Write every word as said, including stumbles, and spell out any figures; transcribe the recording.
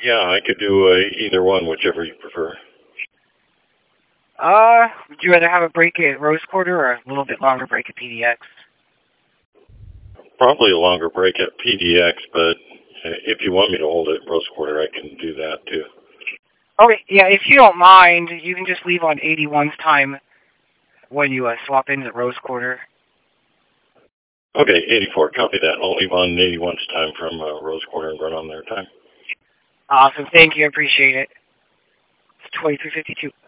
Yeah, I could do uh, either one, whichever you prefer. Uh, would you rather have a break at Rose Quarter or a little bit longer break at P D X? Probably a longer break at P D X, but if you want me to hold it at Rose Quarter, I can do that too. Okay, yeah, if you don't mind, you can just leave on eighty-one's time when you uh, swap in at Rose Quarter. Okay, eighty-four, copy that. I'll leave on eighty-one's time from uh, Rose Quarter and run on their time. Awesome, thank you, I appreciate it. It's twenty-three fifty-two.